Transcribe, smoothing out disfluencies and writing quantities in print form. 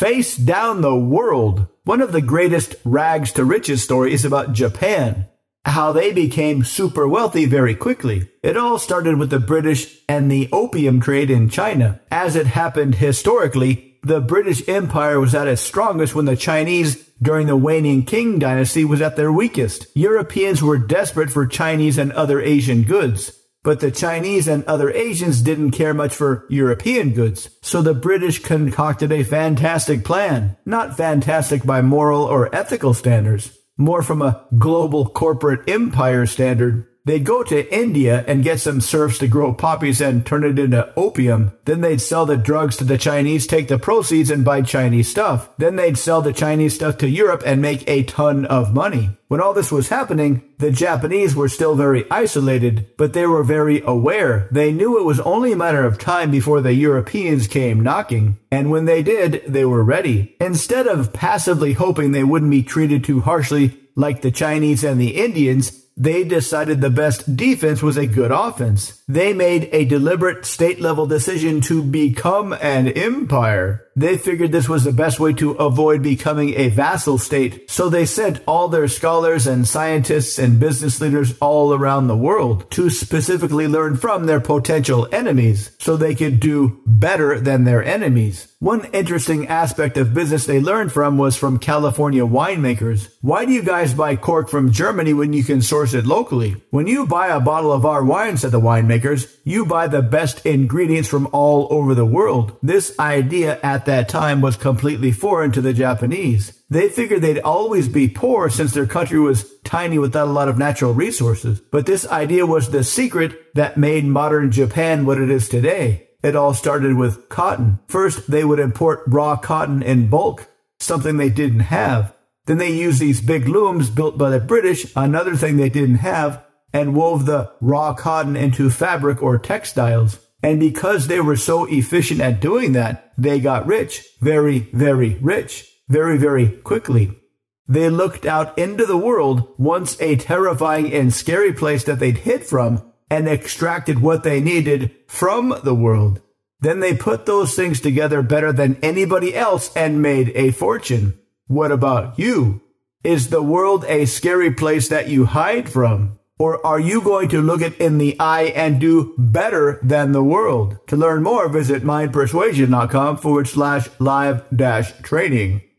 face down the world. One of the greatest rags to riches stories is about Japan, how they became super wealthy very quickly. It all started with the British and the opium trade in China. As it happened historically, the British Empire was at its strongest when the Chinese, during the waning Qing dynasty, was at their weakest. Europeans were desperate for Chinese and other Asian goods, but the Chinese and other Asians didn't care much for European goods. So the British concocted a fantastic plan. Not fantastic by moral or ethical standards, more from a global corporate empire standard. They'd go to India and get some serfs to grow poppies and turn it into opium. Then they'd sell the drugs to the Chinese, take the proceeds and buy Chinese stuff. Then they'd sell the Chinese stuff to Europe and make a ton of money. When all this was happening, the Japanese were still very isolated, but they were very aware. They knew it was only a matter of time before the Europeans came knocking. And when they did, they were ready. Instead of passively hoping they wouldn't be treated too harshly like the Chinese and the Indians, they decided the best defense was a good offense. They made a deliberate state-level decision to become an empire. They figured this was the best way to avoid becoming a vassal state, so they sent all their scholars and scientists and business leaders all around the world to specifically learn from their potential enemies, so they could do better than their enemies. One interesting aspect of business they learned from was from California winemakers. Why do you guys buy cork from Germany when you can source it locally? When you buy a bottle of our wine, said the winemakers, you buy the best ingredients from all over the world. This idea at that time was completely foreign to the Japanese. They figured they'd always be poor since their country was tiny without a lot of natural resources. But this idea was the secret that made modern Japan what it is today. It all started with cotton. First, they would import raw cotton in bulk, something they didn't have. Then they used these big looms built by the British, another thing they didn't have, and wove the raw cotton into fabric or textiles. And because they were so efficient at doing that, they got rich, very, very rich, very, very quickly. They looked out into the world, once a terrifying and scary place that they'd hid from, and extracted what they needed from the world. Then they put those things together better than anybody else and made a fortune. What about you? Is the world a scary place that you hide from? Or are you going to look it in the eye and do better than the world? To learn more, visit mindpersuasion.com/live-training.